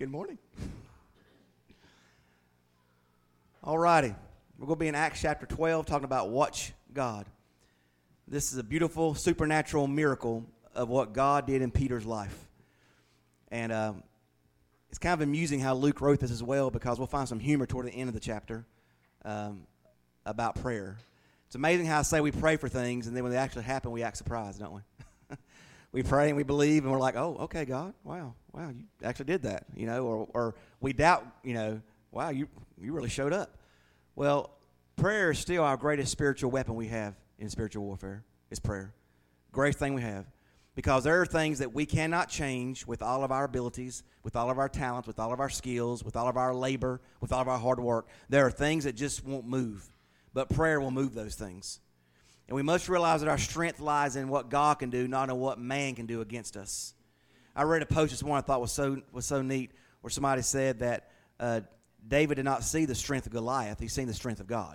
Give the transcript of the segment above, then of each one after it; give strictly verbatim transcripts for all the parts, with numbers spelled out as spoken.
Good morning. All righty. We're going to be in Acts chapter twelve talking about watch God. This is a beautiful supernatural miracle of what God did in Peter's life. And um, it's kind of amusing how Luke wrote this as well, because we'll find some humor toward the end of the chapter um, about prayer. It's amazing how I say we pray for things, and then when they actually happen, we act surprised, don't we? We pray and we believe, and we're like, oh, okay, God, wow, wow, you actually did that, you know, or, or we doubt, you know, wow, you, you really showed up. Well, prayer is still our greatest spiritual weapon we have in spiritual warfare, is prayer. Greatest thing we have. Because there are things that we cannot change with all of our abilities, with all of our talents, with all of our skills, with all of our labor, with all of our hard work. There are things that just won't move, but prayer will move those things. And we must realize that our strength lies in what God can do, not in what man can do against us. I read a post this morning I thought was so was so neat, where somebody said that uh, David did not see the strength of Goliath; he seen the strength of God.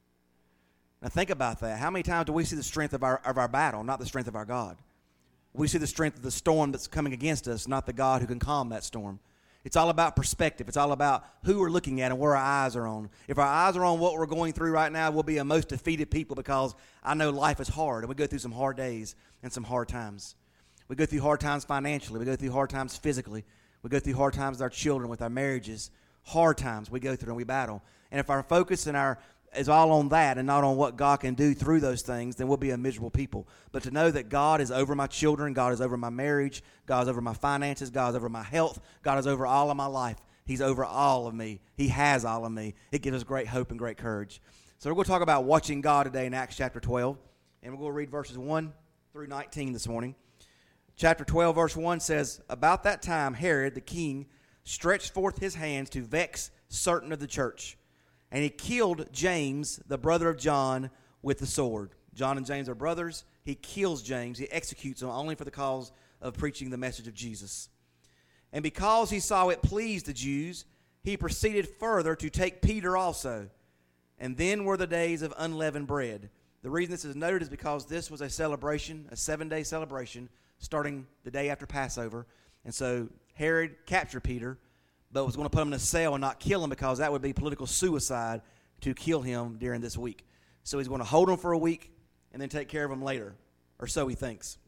Now think about that. How many times do we see the strength of our of our battle, not the strength of our God? We see the strength of the storm that's coming against us, not the God who can calm that storm. It's all about perspective. It's all about who we're looking at and where our eyes are on. If our eyes are on what we're going through right now, we'll be a most defeated people, because I know life is hard, and we go through some hard days and some hard times. We go through hard times financially. We go through hard times physically. We go through hard times with our children, with our marriages. Hard times we go through and we battle. And if our focus and our is all on that and not on what God can do through those things, then we'll be a miserable people. But to know that God is over my children, God is over my marriage, God is over my finances, God is over my health, God is over all of my life. He's over all of me. He has all of me. It gives us great hope and great courage. So we're going to talk about watching God today in Acts chapter twelve. And we're going to read verses one through nineteen this morning. Chapter twelve, verse one says, "About that time Herod the king stretched forth his hands to vex certain of the church. And he killed James, the brother of John, with the sword." John and James are brothers. He kills James. He executes him only for the cause of preaching the message of Jesus. "And because he saw it pleased the Jews, he proceeded further to take Peter also. And then were the days of unleavened bread." The reason this is noted is because this was a celebration, a seven-day celebration, starting the day after Passover. And so Herod captured Peter, but was going to put him in a cell and not kill him, because that would be political suicide to kill him during this week. So he's going to hold him for a week and then take care of him later, or so he thinks.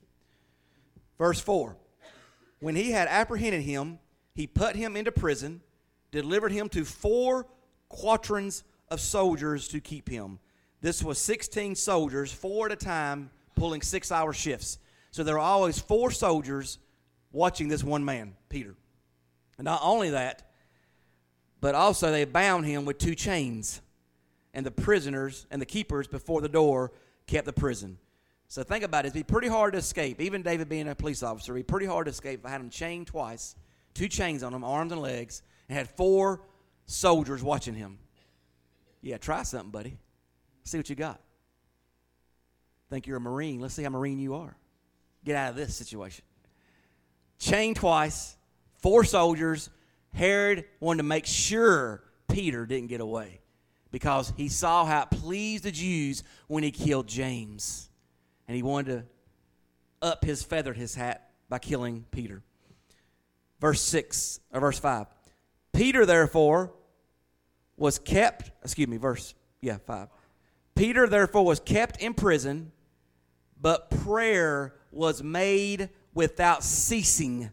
Verse four, "When he had apprehended him, he put him into prison, delivered him to four quaternions of soldiers to keep him." This was sixteen soldiers, four at a time, pulling six-hour shifts. So there were always four soldiers watching this one man, Peter. And not only that, but also they bound him with two chains. And the prisoners and the keepers before the door kept the prison. So think about it. It'd be pretty hard to escape. Even David being a police officer, it'd be pretty hard to escape if I had him chained twice, two chains on him, arms and legs, and had four soldiers watching him. Yeah, try something, buddy. See what you got. Think you're a Marine. Let's see how Marine you are. Get out of this situation. Chained twice. Four soldiers. Herod wanted to make sure Peter didn't get away, because he saw how it pleased the Jews when he killed James. And he wanted to up his feathered his hat by killing Peter. Verse six, or verse five. "Peter therefore was kept, excuse me, verse, yeah, five. "Peter therefore was kept in prison, but prayer was made without ceasing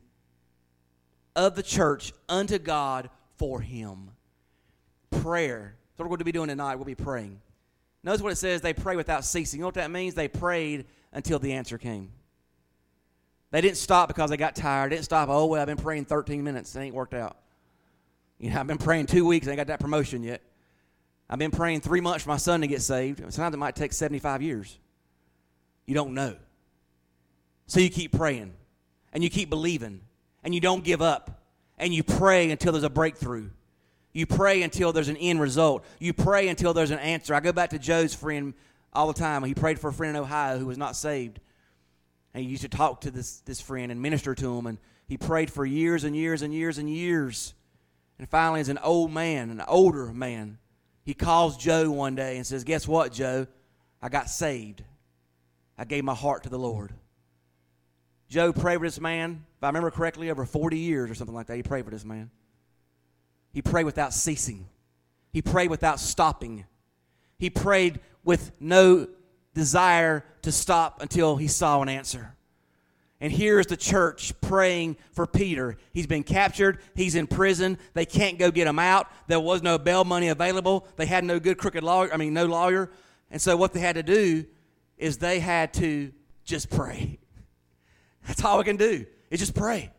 of the church unto God for him." Prayer. That's what we're going to be doing tonight. We'll be praying. Notice what it says, they pray without ceasing. You know what that means? They prayed until the answer came. They didn't stop because they got tired. They didn't stop, oh, well, I've been praying thirteen minutes. It ain't worked out. You know, I've been praying two weeks. I ain't got that promotion yet. I've been praying three months for my son to get saved. Sometimes it might take seventy-five years. You don't know. So you keep praying, and you keep believing, and you don't give up, and you pray until there's a breakthrough. You pray until there's an end result. You pray until there's an answer. I go back to Joe's friend all the time. He prayed for a friend in Ohio who was not saved. And he used to talk to this, this friend and minister to him. And he prayed for years and years and years and years. And finally, as an old man, an older man, he calls Joe one day and says, "Guess what, Joe? I got saved. I gave my heart to the Lord." Joe prayed for this man, if I remember correctly, over forty years or something like that. He prayed for this man. He prayed without ceasing. He prayed without stopping. He prayed with no desire to stop until he saw an answer. And here's the church praying for Peter. He's been captured. He's in prison. They can't go get him out. There was no bail money available. They had no good crooked lawyer, I mean, no lawyer. And so what they had to do is they had to just pray. That's all we can do, is just pray.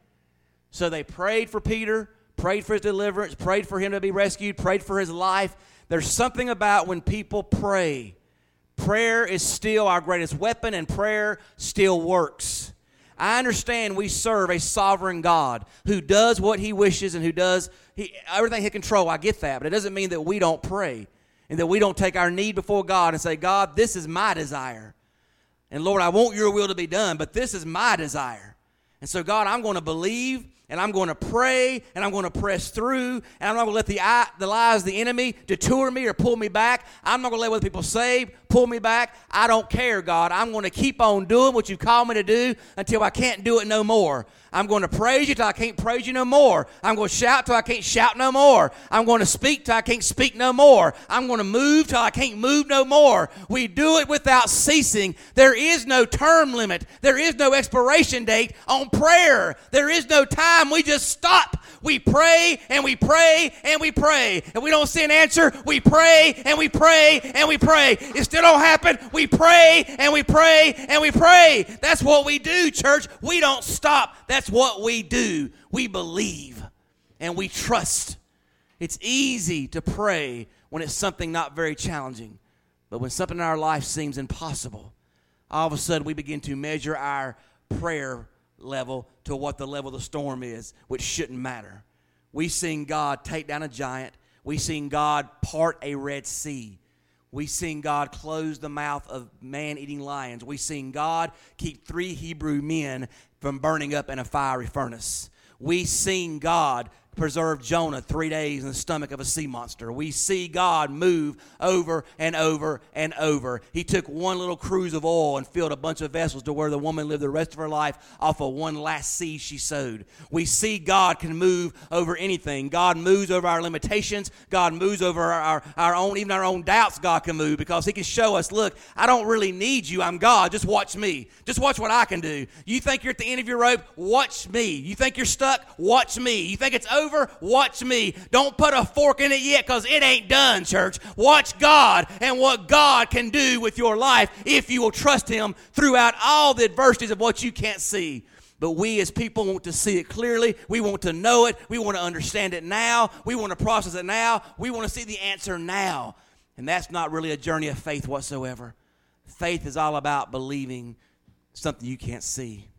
So they prayed for Peter, prayed for his deliverance, prayed for him to be rescued, prayed for his life. There's something about when people pray. Prayer is still our greatest weapon, and prayer still works. I understand we serve a sovereign God who does what he wishes and who does he, everything he controls. I get that, but it doesn't mean that we don't pray and that we don't take our need before God and say, God, this is my desire. And Lord, I want your will to be done, but this is my desire. And so, God, I'm going to believe, and I'm going to pray, and I'm going to press through, and I'm not going to let the, the lies of the enemy detour me or pull me back. I'm not going to let other people save, pull me back. I don't care, God. I'm going to keep on doing what you've called me to do until I can't do it no more. I'm going to praise you till I can't praise you no more. I'm going to shout till I can't shout no more. I'm going to speak till I can't speak no more. I'm going to move till I can't move no more. We do it without ceasing. There is no term limit. There is no expiration date on prayer. There is no time. We just stop. We pray and we pray and we pray. If we don't see an answer, we pray and we pray and we pray. It still don't happen. We pray and we pray and we pray. That's what we do, church. We don't stop. That's what we do. We believe and we trust. It's easy to pray when it's something not very challenging. But when something in our life seems impossible, all of a sudden we begin to measure our prayer level to what the level of the storm is, which shouldn't matter. We've seen God take down a giant. We've seen God part a Red Sea. We've seen God close the mouth of man-eating lions. We've seen God keep three Hebrew men from burning up in a fiery furnace. We've seen God preserve Jonah three days in the stomach of a sea monster. We see God move over and over and over. He took one little cruise of oil and filled a bunch of vessels to where the woman lived the rest of her life off of one last seed she sowed. We see God can move over anything. God moves over our limitations. God moves over our, our, our own, even our own doubts. God can move because he can show us, look, I don't really need you. I'm God. Just watch me. Just watch what I can do. You think you're at the end of your rope? Watch me. You think you're stuck? Watch me. You think it's over? Watch me. Don't put a fork in it yet because it ain't done, church. Watch God and what God can do with your life if you will trust him throughout all the adversities of what you can't see. But we as people want to see it clearly. We want to know it. We want to understand it now. We want to process it now. We want to see the answer now. And that's not really a journey of faith whatsoever. Faith is all about believing something you can't see.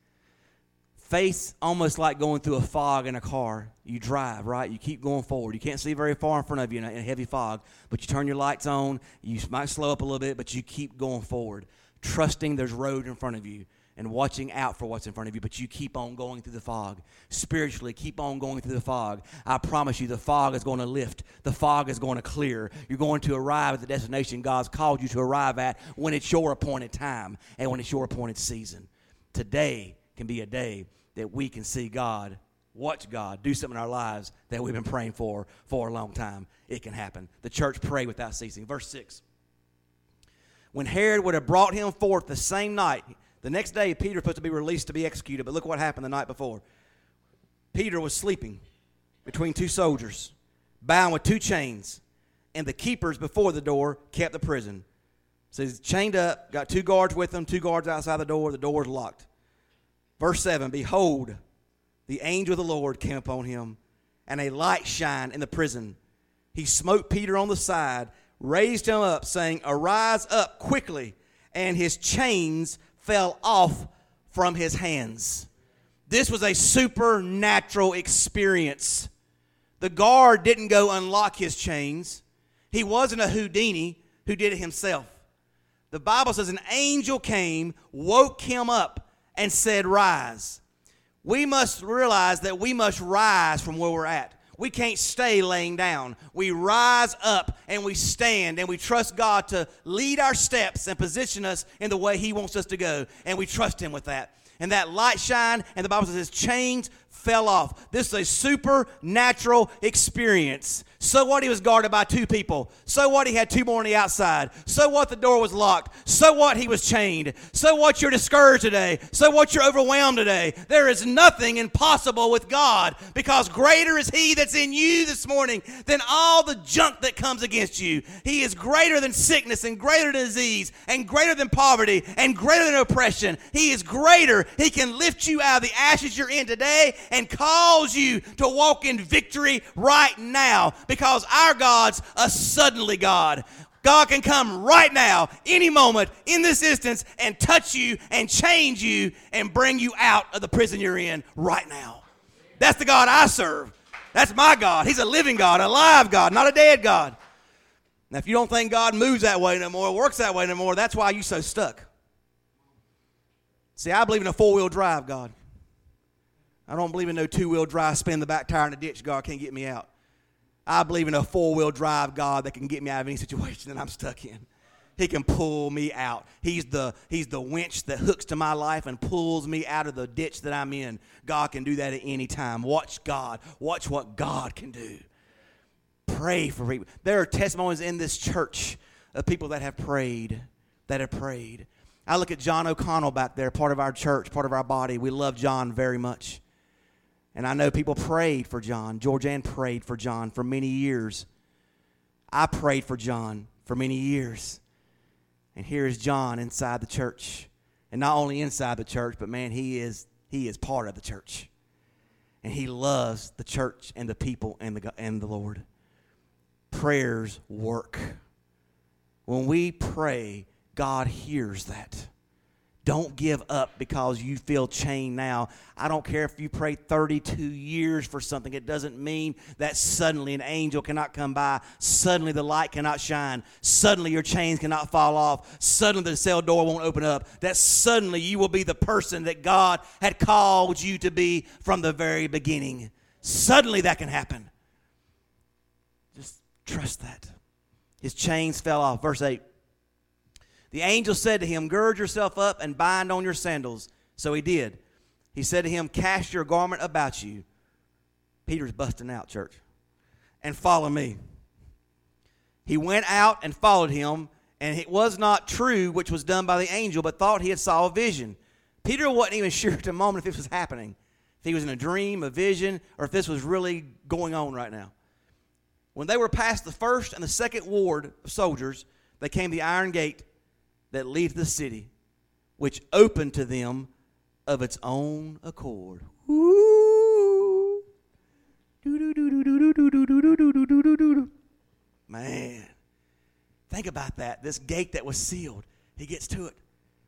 Faith's almost like going through a fog in a car. You drive, right? You keep going forward. You can't see very far in front of you in a, in a heavy fog, but you turn your lights on. You might slow up a little bit, but you keep going forward, trusting there's road in front of you and watching out for what's in front of you, but you keep on going through the fog. Spiritually, keep on going through the fog. I promise you the fog is going to lift. The fog is going to clear. You're going to arrive at the destination God's called you to arrive at when it's your appointed time and when it's your appointed season. Today can be a day that we can see God, watch God, do something in our lives that we've been praying for for a long time. It can happen. The church prayed without ceasing. Verse six. When Herod would have brought him forth the same night, the next day Peter was supposed to be released to be executed, but look what happened the night before. Peter was sleeping between two soldiers, bound with two chains, and the keepers before the door kept the prison. So he's chained up, got two guards with him, two guards outside the door, the door's locked. Verse seven, behold, the angel of the Lord came upon him, and a light shined in the prison. He smote Peter on the side, raised him up, saying, arise up quickly, and his chains fell off from his hands. This was a supernatural experience. The guard didn't go unlock his chains. He wasn't a Houdini who did it himself. The Bible says an angel came, woke him up, and said, rise. We must realize that we must rise from where we're at. We can't stay laying down. We rise up and we stand and we trust God to lead our steps and position us in the way he wants us to go. And we trust him with that. And that light shined, and the Bible says his chains fell off. This is a supernatural experience. So what, he was guarded by two people. So what, he had two more on the outside. So what, the door was locked. So what, he was chained. So what, you're discouraged today. So what, you're overwhelmed today. There is nothing impossible with God, because greater is he that's in you this morning than all the junk that comes against you. He is greater than sickness and greater than disease and greater than poverty and greater than oppression. He is greater. He can lift you out of the ashes you're in today and cause you to walk in victory right now, because our God's a suddenly God. God can come right now, any moment, in this instance, and touch you and change you and bring you out of the prison you're in right now. That's the God I serve. That's my God. He's a living God, a live God, not a dead God. Now, if you don't think God moves that way no more, works that way no more, that's why you're so stuck. See, I believe in a four-wheel drive God. I don't believe in no two-wheel drive, spin the back tire in the ditch, God can't get me out. I believe in a four-wheel drive God that can get me out of any situation that I'm stuck in. He can pull me out. He's the, he's the winch that hooks to my life and pulls me out of the ditch that I'm in. God can do that at any time. Watch God. Watch what God can do. Pray for people. There are testimonies in this church of people that have prayed, that have prayed. I look at John O'Connell back there, part of our church, part of our body. We love John very much. And I know people prayed for John. Georgianne prayed for John for many years. I prayed for John for many years. And here is John inside the church. And not only inside the church, but man, he is he is part of the church. And he loves the church and the people and the and the Lord. Prayers work. When we pray, God hears that. Don't give up because you feel chained now. I don't care if you pray thirty-two years for something. It doesn't mean that suddenly an angel cannot come by. Suddenly the light cannot shine. Suddenly your chains cannot fall off. Suddenly the cell door won't open up. That suddenly you will be the person that God had called you to be from the very beginning. Suddenly that can happen. Just trust that. His chains fell off. Verse eight. The angel said to him, gird yourself up and bind on your sandals. So he did. He said to him, cast your garment about you. Peter's busting out, church. And follow me. He went out and followed him, and it was not true which was done by the angel, but thought he had saw a vision. Peter wasn't even sure at the moment if this was happening. If he was in a dream, a vision, or if this was really going on right now. When they were past the first and the second ward of soldiers, they came to the iron gate that leads to the city, which opened to them of its own accord. Man, think about that. This gate that was sealed, he gets to it.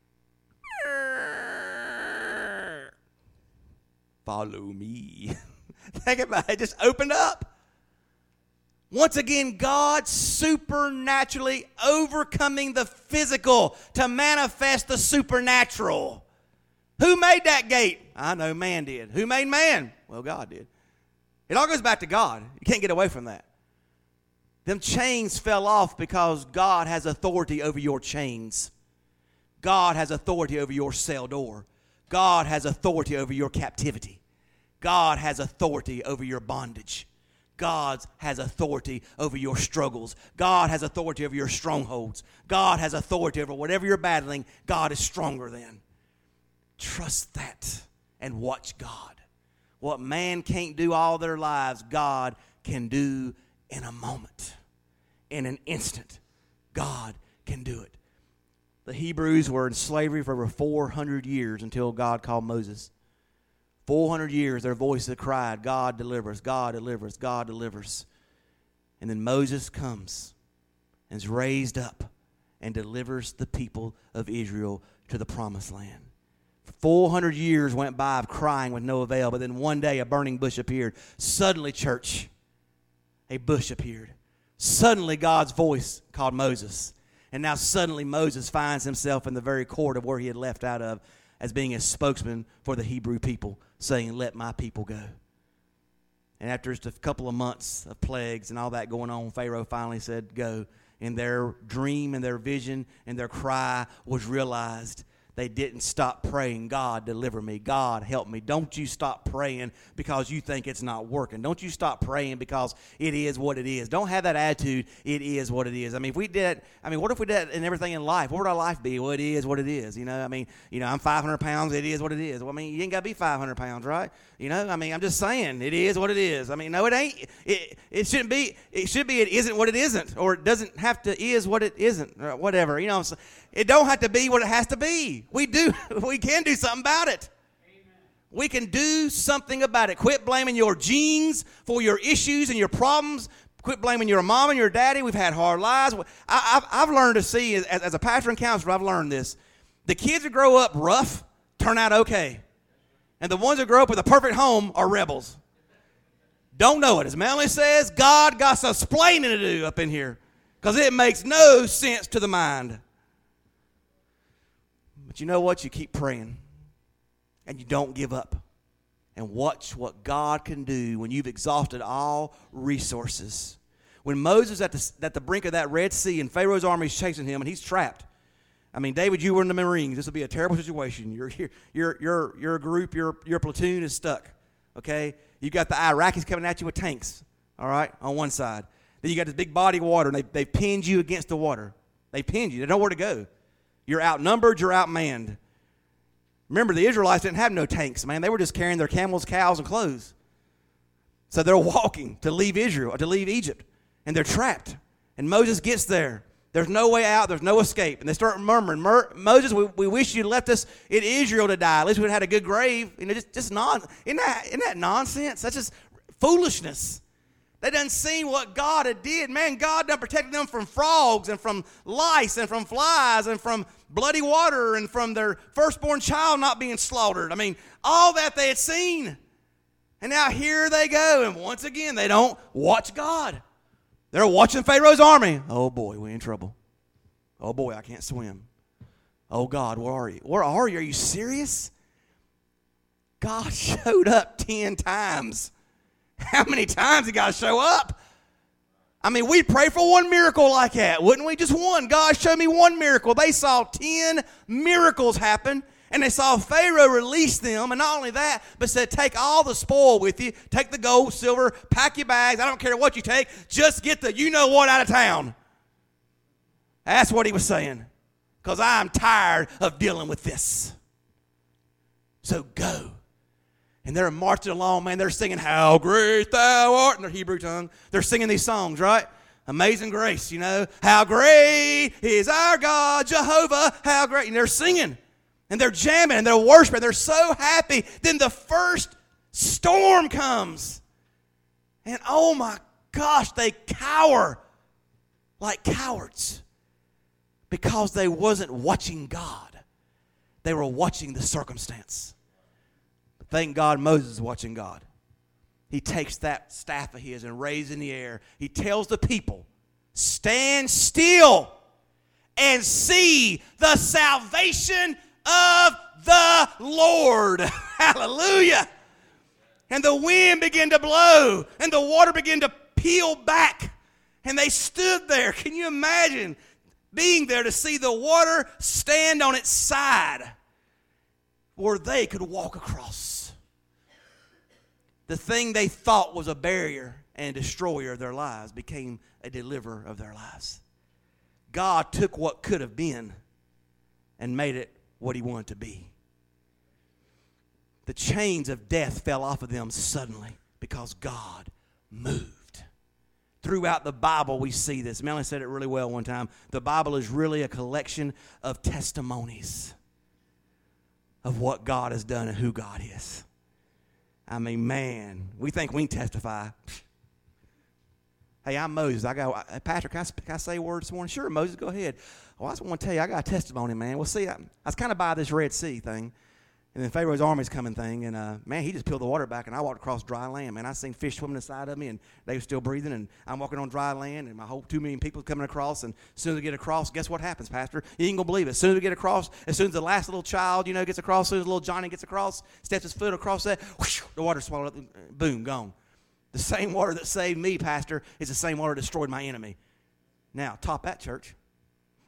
Follow me. Think about it. It just opened up. Once again, God supernaturally overcoming the physical to manifest the supernatural. Who made that gate? I know man did. Who made man? Well, God did. It all goes back to God. You can't get away from that. Them chains fell off because God has authority over your chains. God has authority over your cell door. God has authority over your captivity. God has authority over your bondage. God has authority over your struggles. God has authority over your strongholds. God has authority over whatever you're battling. God is stronger than. Trust that and watch God. What man can't do all their lives, God can do in a moment. In an instant, God can do it. The Hebrews were in slavery for over four hundred years until God called Moses. four hundred years, their voices cried, God delivers, God delivers, God delivers. And then Moses comes and is raised up and delivers the people of Israel to the promised land. four hundred years went by of crying with no avail, but then one day a burning bush appeared. Suddenly, church, a bush appeared. Suddenly, God's voice called Moses. And now suddenly Moses finds himself in the very court of where he had left out of as being a spokesman for the Hebrew people, saying, let my people go. And after just a couple of months of plagues and all that going on, Pharaoh finally said, go. And their dream and their vision and their cry was realized they didn't stop praying, God, deliver me. God, help me. Don't you stop praying because you think it's not working. Don't you stop praying because it is what it is. Don't have that attitude, it is what it is. I mean, if we did, I mean, what if we did that in everything in life? What would our life be? Well, it is what it is. You know, I mean, you know, I'm five hundred pounds. It is what it is. Well, I mean, you ain't got to be five hundred pounds, right? You know, I mean, I'm just saying, it is what it is. I mean, no, it ain't. It, it shouldn't be. It should be it isn't what it isn't, or it doesn't have to is what it isn't, or whatever. You know, it don't have to be what it has to be. We do. We can do something about it. Amen. We can do something about it. Quit blaming your genes for your issues and your problems. Quit blaming your mom and your daddy. We've had hard lives. I, I've, I've learned to see, as, as a pastor and counselor, I've learned this. The kids that grow up rough turn out okay. And the ones that grow up with a perfect home are rebels. Don't know it. As Melanie says, God got some splaining to do up in here because it makes no sense to the mind. But you know what? You keep praying and you don't give up. And watch what God can do when you've exhausted all resources. When Moses at the, at the brink of that Red Sea and Pharaoh's army is chasing him and he's trapped. I mean, David, you were in the Marines. This would be a terrible situation. Your your your your group, your your platoon is stuck. Okay, you got the Iraqis coming at you with tanks. All right, on one side. Then you got this big body of water, and they they pinned you against the water. They pinned you. They don't know where to go. You're outnumbered. You're outmanned. Remember, the Israelites didn't have no tanks, man. They were just carrying their camels, cows, and clothes. So they're walking to leave Israel, to leave Egypt, and they're trapped. And Moses gets there. There's no way out. There's no escape. And they start murmuring, Mur- Moses, we, we wish you'd left us in Israel to die. At least we'd had a good grave. You know, just, just non, isn't that, isn't that nonsense? That's just foolishness. They done seen what God had did. Man, God done protected them from frogs and from lice and from flies and from bloody water and from their firstborn child not being slaughtered. I mean, all that they had seen. And now here they go. And once again, they don't watch God. They're watching Pharaoh's army. Oh, boy, we're in trouble. Oh, boy, I can't swim. Oh, God, where are you? Where are you? Are you serious? God showed up ten times. How many times did God show up? I mean, we'd pray for one miracle like that, wouldn't we? Just one. God showed me one miracle. They saw ten miracles happen. And they saw Pharaoh release them, and not only that, but said, take all the spoil with you. Take the gold, silver, pack your bags. I don't care what you take. Just get the you-know-what out of town. That's what he was saying. Because I'm tired of dealing with this. So go. And they're marching along, man. They're singing, how great thou art, in their Hebrew tongue. They're singing these songs, right? Amazing grace, you know. How great is our God, Jehovah, how great. And they're singing. And they're jamming and they're worshiping. They're so happy. Then the first storm comes. And oh my gosh, they cower like cowards. Because they wasn't watching God. They were watching the circumstance. But thank God Moses is watching God. He takes that staff of his and raises in the air. He tells the people, stand still and see the salvation of the Lord. Hallelujah. And the wind began to blow and the water began to peel back and they stood there. Can you imagine being there to see the water stand on its side where they could walk across? The thing they thought was a barrier and a destroyer of their lives became a deliverer of their lives. God took what could have been and made it what he wanted to be. The chains of death fell off of them suddenly because God moved. Throughout the Bible we see this. Melanie said it really well one time. The Bible is really a collection of testimonies of what God has done and who God is. I mean, man, we think we can testify. Hey, I'm Moses. I got Patrick. Can I, can I say a word this morning? Sure, Moses, go ahead. Well, I just want to tell you, I got a testimony, man. Well, see, I, I was kind of by this Red Sea thing, and then Pharaoh's army's coming thing, and uh, man, he just peeled the water back, and I walked across dry land, man. I seen fish swimming inside of me, and they were still breathing, and I'm walking on dry land, and my whole two million people coming across, and as soon as we get across, guess what happens, Pastor? You ain't gonna believe it. As soon as we get across, as soon as the last little child, you know, gets across, as soon as little Johnny gets across, steps his foot across that, whoosh, the water swallowed up, boom, gone. The same water that saved me, Pastor, is the same water that destroyed my enemy. Now, top that, church.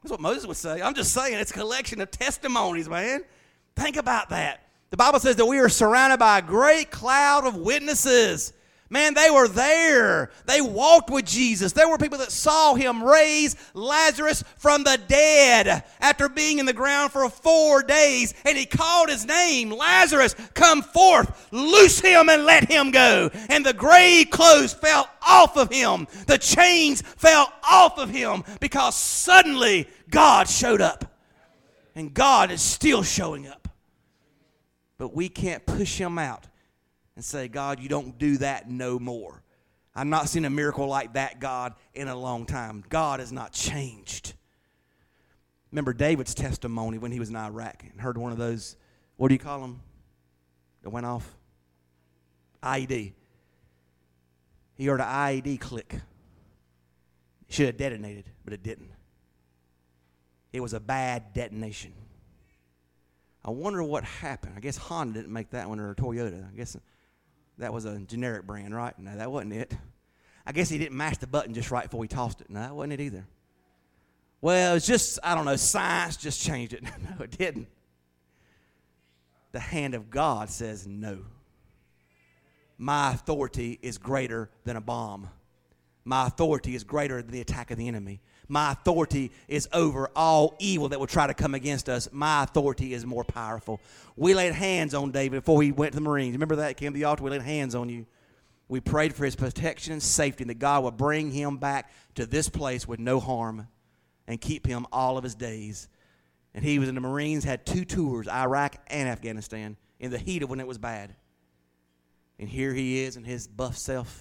That's what Moses would say. I'm just saying it's a collection of testimonies, man. Think about that. The Bible says that we are surrounded by a great cloud of witnesses. Man, they were there. They walked with Jesus. There were people that saw him raise Lazarus from the dead after being in the ground for four days. And he called his name, Lazarus, come forth, loose him and let him go. And the grave clothes fell off of him. The chains fell off of him because suddenly God showed up. And God is still showing up. But we can't push him out and say, God, you don't do that no more. I've not seen a miracle like that, God, in a long time. God has not changed. Remember David's testimony when he was in Iraq and heard one of those, what do you call them, that went off? I E D. He heard an I E D click. It should have detonated, but it didn't. It was a bad detonation. I wonder what happened. I guess Honda didn't make that one, or Toyota. I guess that was a generic brand, right? No, that wasn't it. I guess he didn't mash the button just right before he tossed it. No, that wasn't it either. Well, it's just, I don't know, science just changed it. No, it didn't. The hand of God says no. My authority is greater than a bomb. My authority is greater than the attack of the enemy. My authority is over all evil that will try to come against us. My authority is more powerful. We laid hands on David before he went to the Marines. Remember that? He came to the altar. We laid hands on you. We prayed for his protection and safety, and that God would bring him back to this place with no harm and keep him all of his days. And he was in the Marines, had two tours, Iraq and Afghanistan, in the heat of when it was bad. And here he is in his buff self,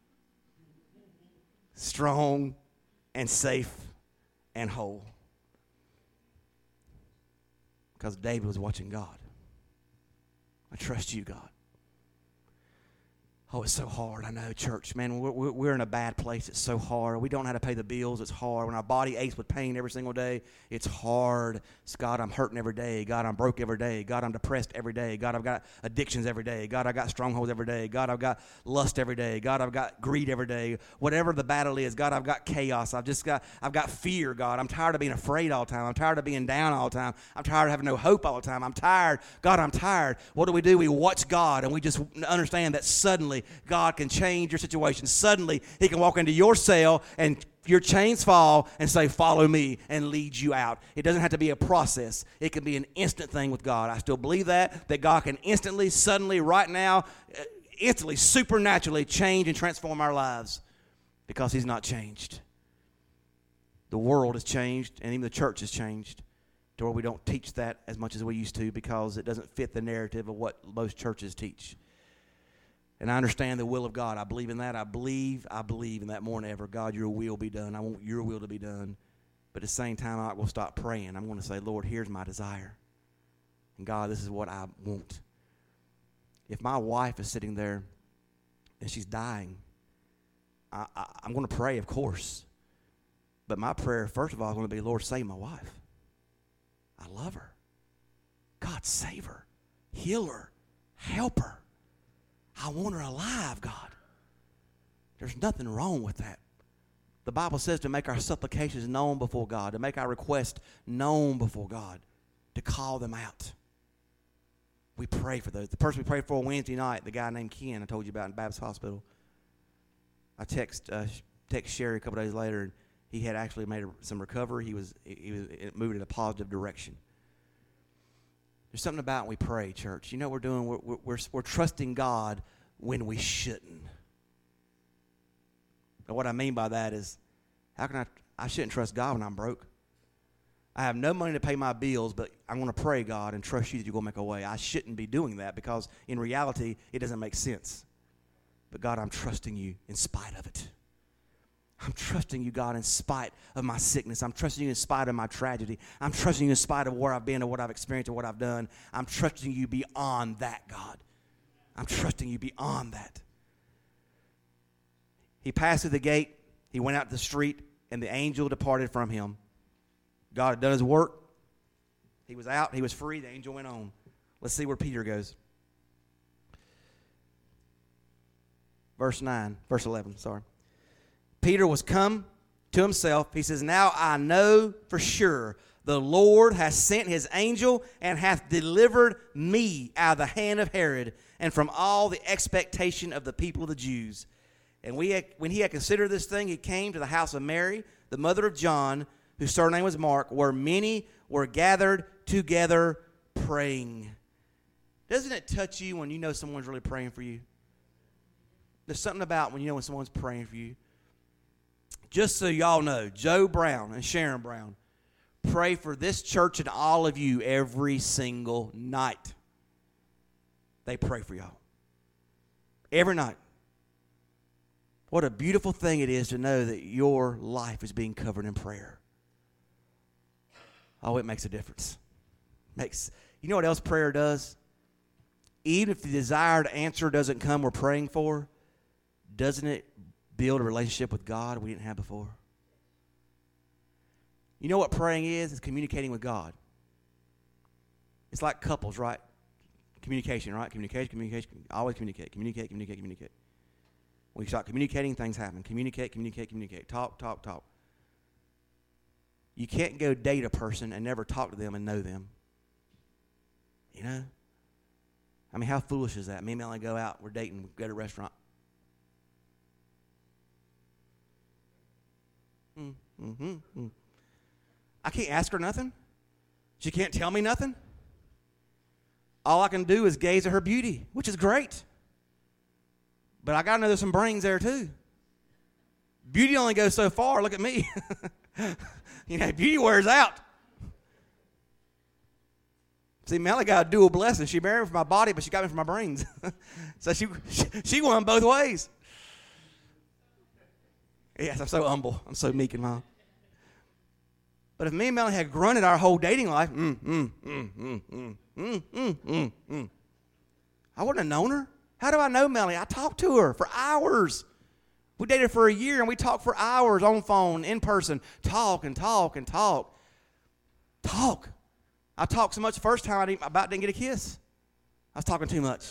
strong and safe and whole. Because David was watching God. I trust you, God. Oh, it's so hard. I know, church. Man, we're, we're in a bad place. It's so hard. We don't know how to pay the bills. It's hard. When our body aches with pain every single day, it's hard. It's, God, I'm hurting every day. God, I'm broke every day. God, I'm depressed every day. God, I've got addictions every day. God, I've got strongholds every day. God, I've got lust every day. God, I've got greed every day. Whatever the battle is, God, I've got chaos. I've just got, I've got fear, God. I'm tired of being afraid all the time. I'm tired of being down all the time. I'm tired of having no hope all the time. I'm tired. God, I'm tired. What do we do? We watch God, and we just understand that suddenly God can change your situation. Suddenly, he can walk into your cell and your chains fall and say, follow me, and lead you out. It doesn't have to be a process. It can be an instant thing with God. I still believe that, that God can instantly, suddenly, right now, instantly, supernaturally change and transform our lives because he's not changed. The world has changed, and even the church has changed to where we don't teach that as much as we used to because it doesn't fit the narrative of what most churches teach. And I understand the will of God. I believe in that. I believe, I believe in that more than ever. God, your will be done. I want your will to be done. But at the same time, I'm not going to stop praying. I'm going to say, Lord, here's my desire. And God, this is what I want. If my wife is sitting there and she's dying, I, I, I'm going to pray, of course. But my prayer, first of all, is going to be, Lord, save my wife. I love her. God, save her. Heal her. Help her. I want her alive, God. There's nothing wrong with that. The Bible says to make our supplications known before God, to make our requests known before God, to call them out. We pray for those. The person we prayed for Wednesday night, the guy named Ken I told you about in Baptist Hospital, I text, uh, text Sherry a couple days later, and he had actually made some recovery. He was, he was moving in a positive direction. There's something about when we pray, church. You know what we're doing? We're, we're, we're, we're trusting God when we shouldn't. And what I mean by that is, how can I, I shouldn't trust God when I'm broke. I have no money to pay my bills, but I'm going to pray, God, and trust you that you're going to make a way. I shouldn't be doing that because in reality, it doesn't make sense. But God, I'm trusting you in spite of it. I'm trusting you, God, in spite of my sickness. I'm trusting you in spite of my tragedy. I'm trusting you in spite of where I've been or what I've experienced or what I've done. I'm trusting you beyond that, God. I'm trusting you beyond that. He passed through the gate. He went out to the street, and the angel departed from him. God had done his work. He was out. He was free. The angel went on. Let's see where Peter goes. Verse nine, verse eleven, sorry. Peter was come to himself, he says, now I know for sure the Lord has sent his angel and hath delivered me out of the hand of Herod and from all the expectation of the people of the Jews. And we had, when he had considered this thing, he came to the house of Mary, the mother of John, whose surname was Mark, where many were gathered together praying. Doesn't it touch you when you know someone's really praying for you? There's something about when you know when someone's praying for you. Just so y'all know, Joe Brown and Sharon Brown pray for this church and all of you every single night. They pray for y'all. Every night. What a beautiful thing it is to know that your life is being covered in prayer. Oh, it makes a difference. Makes you know what else prayer does? Even if the desired answer doesn't come we're praying for, doesn't it build a relationship with God we didn't have before? You know what praying is? It's communicating with God. It's like couples, right? Communication, right? Communication, communication. Always communicate, communicate, communicate, communicate. When you start communicating, things happen. Communicate, communicate, communicate. Talk, talk, talk. You can't go date a person and never talk to them and know them. You know? I mean, how foolish is that? Me and Melanie go out, we're dating, we go to a restaurant. Mm, mm-hmm, mm. I can't ask her nothing. She can't tell me nothing. All I can do is gaze at her beauty, which is great. But I got to know there's some brains there too. Beauty only goes so far. Look at me. You know, beauty wears out. See, Melanie got a dual blessing. She married me for my body, but she got me for my brains. So she, she she won both ways. Yes, I'm so humble. I'm so meek and mild. But if me and Melanie had grunted our whole dating life, mm, mm, mm, mm, mm, mm, mm, mm, mm, I wouldn't have known her. How do I know Melanie? I talked to her for hours. We dated for a year, and we talked for hours on phone, in person. Talk and talk and talk. Talk. I talked so much the first time I, didn't, I about didn't get a kiss. I was talking too much.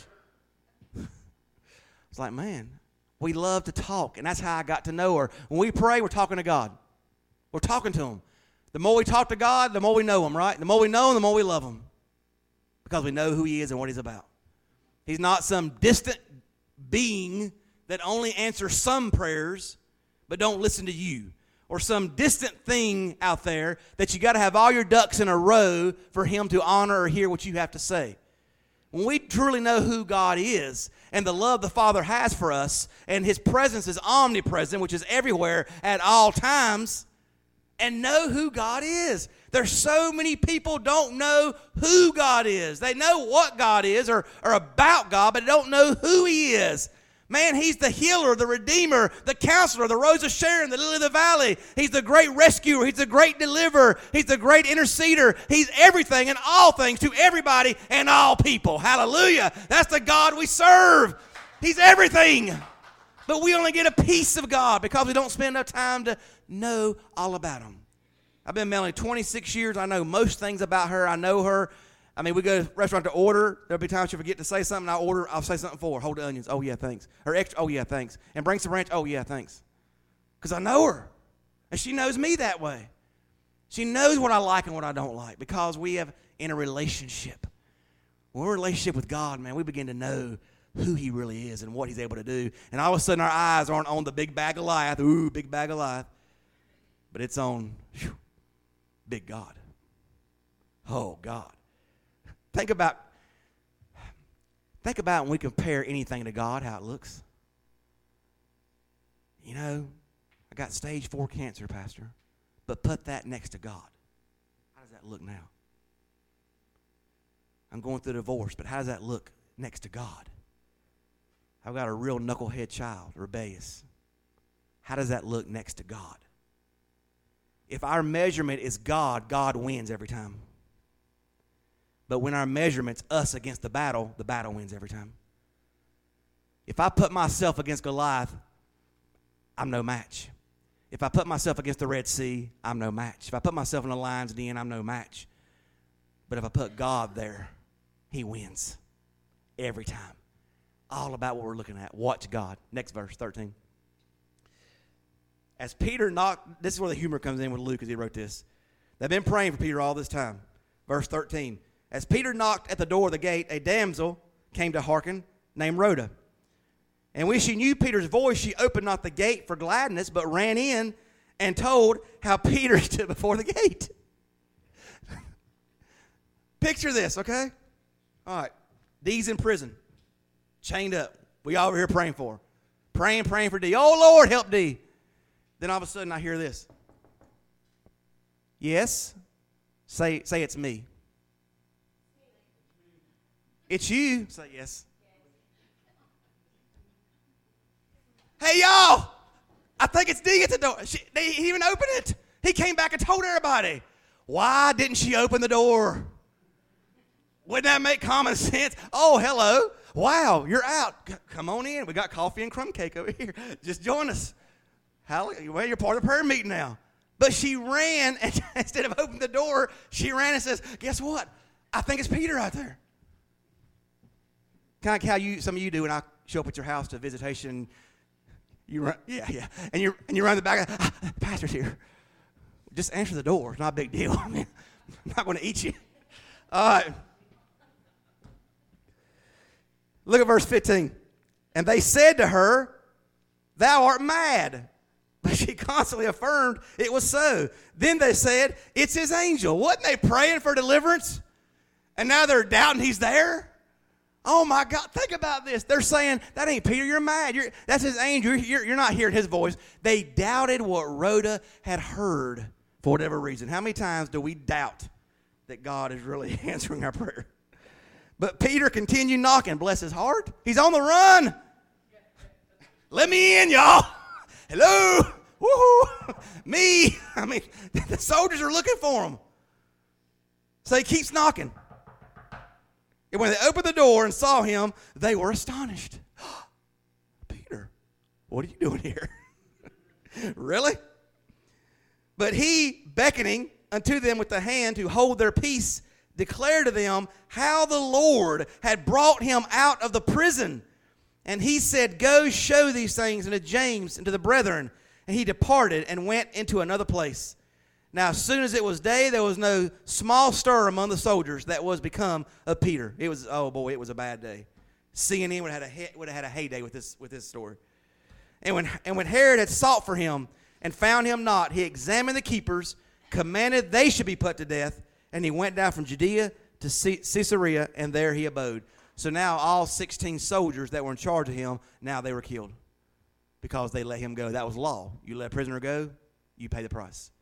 It's like, man, we love to talk, and that's how I got to know her. When we pray, we're talking to God. We're talking to him. The more we talk to God, the more we know him, right? The more we know him, the more we love him. Because we know who he is and what he's about. He's not some distant being that only answers some prayers but don't listen to you. Or some distant thing out there that you got to have all your ducks in a row for him to honor or hear what you have to say. When we truly know who God is and the love the Father has for us and his presence is omnipresent, which is everywhere at all times, and know who God is. There's so many people don't know who God is. They know what God is or, or about God, but they don't know who he is. Man, he's the healer, the redeemer, the counselor, the rose of Sharon, the lily of the valley. He's the great rescuer. He's the great deliverer. He's the great interceder. He's everything and all things to everybody and all people. Hallelujah. That's the God we serve. He's everything. But we only get a piece of God because we don't spend enough time to know all about him. I've been Melanie twenty-six years. I know most things about her. I know her. I mean, we go to a restaurant to order. There'll be times she'll forget to say something. I'll order. I'll say something for her. Hold the onions. Oh, yeah, thanks. Or extra. Oh, yeah, thanks. And bring some ranch. Oh, yeah, thanks. Because I know her. And she knows me that way. She knows what I like and what I don't like because we have in a relationship. When we're in a relationship with God, man, we begin to know who he really is and what he's able to do. And all of a sudden, our eyes aren't on the big bag of Goliath. Ooh, big bag of Goliath. But it's on whew, big God. Oh, God. Think about, think about when we compare anything to God, how it looks. You know, I got stage four cancer, Pastor, but put that next to God. How does that look now? I'm going through a divorce, but how does that look next to God? I've got a real knucklehead child, rebellious. How does that look next to God? If our measurement is God, God wins every time. But when our measurement's us against the battle, the battle wins every time. If I put myself against Goliath, I'm no match. If I put myself against the Red Sea, I'm no match. If I put myself in the lion's den, I'm no match. But if I put God there, he wins every time. All about what we're looking at. Watch God. Next verse, thirteen. As Peter knocked, this is where the humor comes in with Luke as he wrote this. They've been praying for Peter all this time. Verse thirteen. As Peter knocked at the door of the gate, a damsel came to hearken, named Rhoda. And when she knew Peter's voice, she opened not the gate for gladness, but ran in and told how Peter stood before the gate. Picture this, okay? All right. Dee's in prison, chained up. We all over here praying for her. Praying, praying for Dee. Oh, Lord, help Dee. Then all of a sudden I hear this. Yes? Say, say it's me. It's you. Say yes. Hey, y'all. I think it's Dee at the door. She, they, he even opened it. He came back and told everybody. Why didn't she open the door? Wouldn't that make common sense? Oh, hello. Wow, you're out. C- come on in. We got coffee and crumb cake over here. Just join us. Hallelujah. Well, you're part of the prayer meeting now. But she ran, and instead of opening the door, she ran and says, guess what? I think it's Peter out there. Kind of like how you, some of you do when I show up at your house to visitation. You run, yeah, yeah. And you and you run the back, ah, Pastor's here. Just answer the door. It's not a big deal. I mean, I'm not going to eat you. All right. Look at verse fifteen. And they said to her, thou art mad. But she constantly affirmed it was so. Then they said, it's his angel. Wasn't they praying for deliverance? And now they're doubting he's there? Oh, my God. Think about this. They're saying, that ain't Peter. You're mad. You're, that's his angel. You're, you're not hearing his voice. They doubted what Rhoda had heard for whatever reason. How many times do we doubt that God is really answering our prayer? But Peter continued knocking. Bless his heart. He's on the run. Let me in, y'all. Hello. Woohoo. Me. I mean, the soldiers are looking for him. So he keeps knocking. And when they opened the door and saw him, they were astonished. Peter, what are you doing here? Really? But he, beckoning unto them with the hand to hold their peace, declared to them how the Lord had brought him out of the prison. And he said, go show these things unto James and to the brethren. And he departed and went into another place. Now, as soon as it was day, there was no small stir among the soldiers that was become of Peter. It was, oh boy, it was a bad day. C N N would have had a, would have had a heyday with this, with this story. And when, and when Herod had sought for him and found him not, he examined the keepers, commanded they should be put to death, and he went down from Judea to Caesarea, and there he abode. So now all sixteen soldiers that were in charge of him, now they were killed because they let him go. That was law. You let a prisoner go, you pay the price.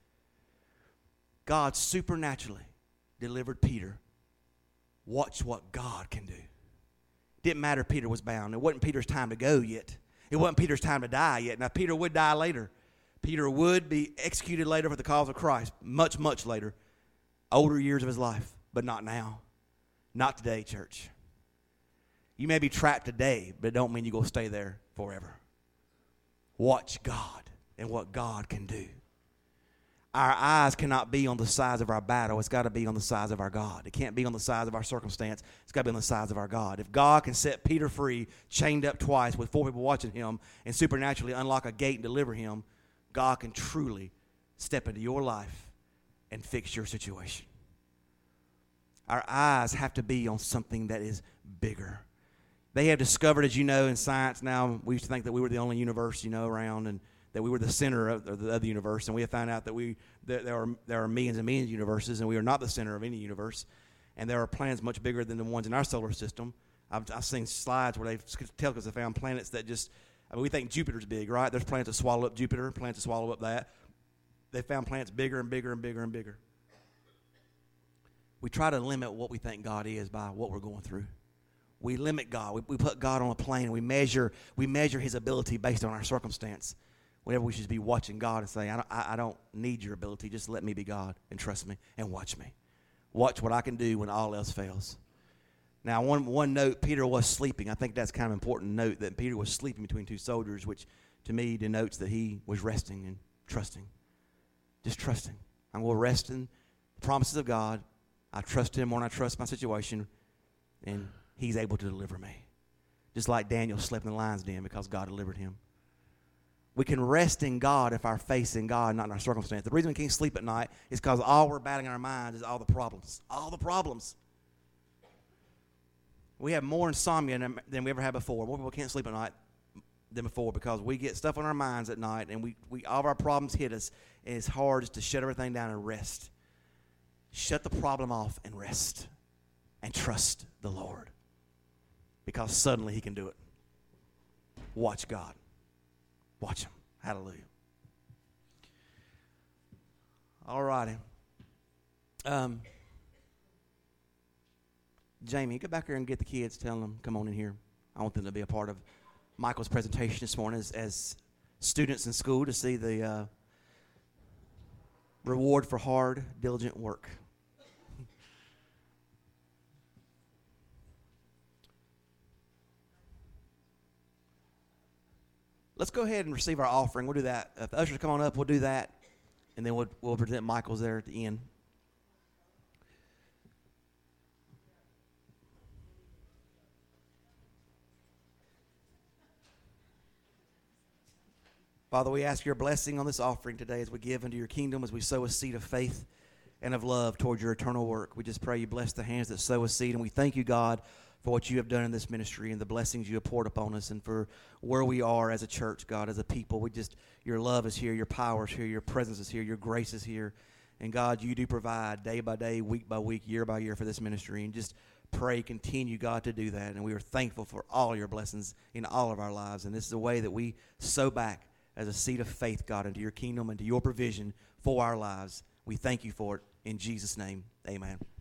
God supernaturally delivered Peter. Watch what God can do. Didn't matter if Peter was bound. It wasn't Peter's time to go yet. It wasn't Peter's time to die yet. Now, Peter would die later. Peter would be executed later for the cause of Christ, much, much later. Older years of his life, but not now. Not today, church. You may be trapped today, but it don't mean you're going to stay there forever. Watch God and what God can do. Our eyes cannot be on the size of our battle. It's got to be on the size of our God. It can't be on the size of our circumstance. It's got to be on the size of our God. If God can set Peter free, chained up twice with four people watching him, and supernaturally unlock a gate and deliver him, God can truly step into your life and fix your situation. Our eyes have to be on something that is bigger. They have discovered, as you know, in science now, we used to think that we were the only universe, you know, around, and that we were the center of the, of the universe, and we have found out that we that there are there are millions and millions of universes, and we are not the center of any universe, and there are planets much bigger than the ones in our solar system. I've, I've seen slides where they tell us they found planets that just, I mean, we think Jupiter's big, right? There's planets that swallow up Jupiter, planets that swallow up that. They found planets bigger and bigger and bigger and bigger. We try to limit what we think God is by what we're going through. We limit God. We, we put God on a plane, and we measure we measure his ability based on our circumstance. Whenever we should be watching God and saying, I don't, I, I don't need your ability. Just let me be God and trust me and watch me. Watch what I can do when all else fails. Now, one, one note, Peter was sleeping. I think that's kind of an important note that Peter was sleeping between two soldiers, which to me denotes that he was resting and trusting. Just trusting. I'm going to rest in the promises of God. I trust him more than I trust my situation, and he's able to deliver me. Just like Daniel slept in the lion's den because God delivered him. We can rest in God if our faith's in God, not in our circumstance. The reason we can't sleep at night is because all we're battling in our minds is all the problems. All the problems. We have more insomnia than we ever had before. More people can't sleep at night than before because we get stuff on our minds at night, and we, we all of our problems hit us, and it's hard just to shut everything down and rest. Shut the problem off and rest and trust the Lord, because suddenly he can do it. Watch God. Watch him. Hallelujah. All righty. Um, Jamie, get back here and get the kids. Tell them, come on in here. I want them to be a part of Michael's presentation this morning as, as students in school to see the uh, reward for hard, diligent work. Let's go ahead and receive our offering. We'll do that. If the ushers come on up, we'll do that. And then we'll, we'll present Michael's there at the end. Father, we ask your blessing on this offering today as we give into your kingdom, as we sow a seed of faith and of love towards your eternal work. We just pray you bless the hands that sow a seed. And we thank you, God, for what you have done in this ministry and the blessings you have poured upon us, and for where we are as a church, God, as a people. We just, your love is here, your power is here, your presence is here, your grace is here. And God, you do provide day by day, week by week, year by year for this ministry. And just pray, continue, God, to do that. And we are thankful for all your blessings in all of our lives. And this is a way that we sow back as a seed of faith, God, into your kingdom and to your provision for our lives. We thank you for it. In Jesus' name, amen.